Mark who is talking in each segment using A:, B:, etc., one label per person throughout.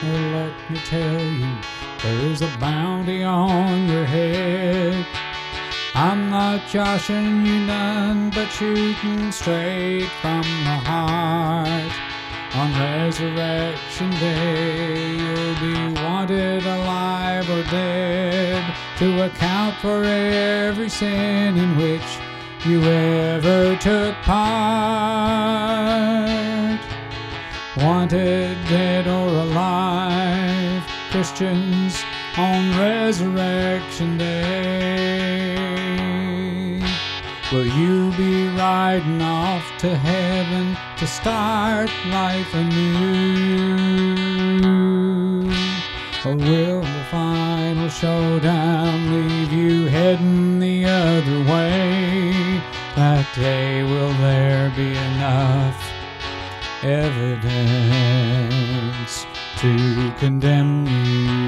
A: let me tell you, there's a bounty on your head. I'm not joshing you none, but shooting straight from the heart. On Resurrection Day, you'll be wanted alive or dead to account for every sin in which you ever took part. Wanted dead or alive, Christians on Resurrection Day. Will you be riding off to heaven to start life anew? Or will the final showdown leave you heading the other way? That day, will there be enough evidence to condemn you?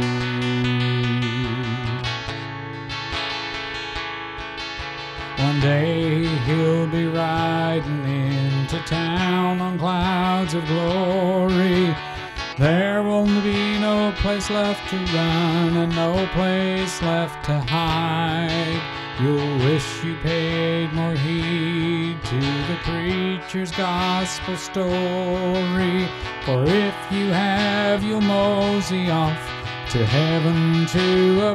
A: One day he'll be riding into town on clouds of glory. There will be no place left to run and no place left to hide. You'll wish you paid more heed to the preacher's gospel story. For if you have, you'll mosey off to heaven to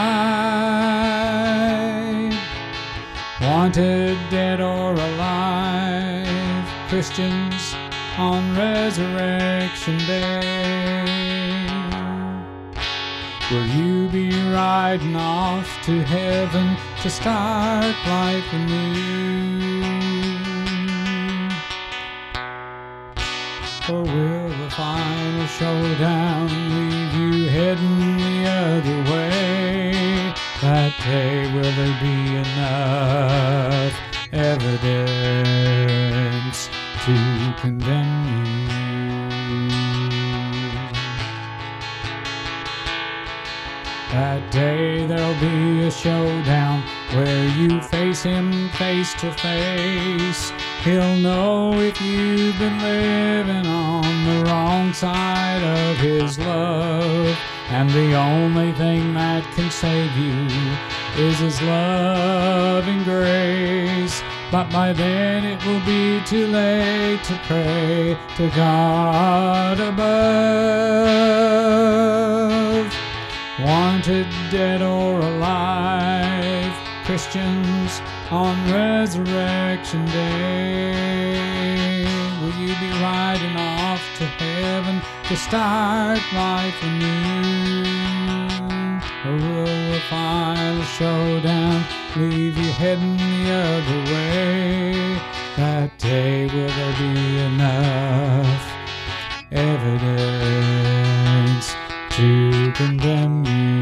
A: abide. Wanted dead or alive, Christians on Resurrection Day. Will you be riding off to heaven to start life anew? Or will the final showdown leave you heading the other way? That day, will there be enough evidence to condemn you? That day there'll be a showdown where you face him face to face. He'll know if you've been living on the wrong side of his love. And the only thing that can save you is his loving grace. But by then it will be too late to pray to God above. Wanted dead or alive, Christians on Resurrection Day. Will you be riding off to heaven to start life anew? Or will the final showdown leave you heading the other way? That day, will there be enough evidence to condemn you?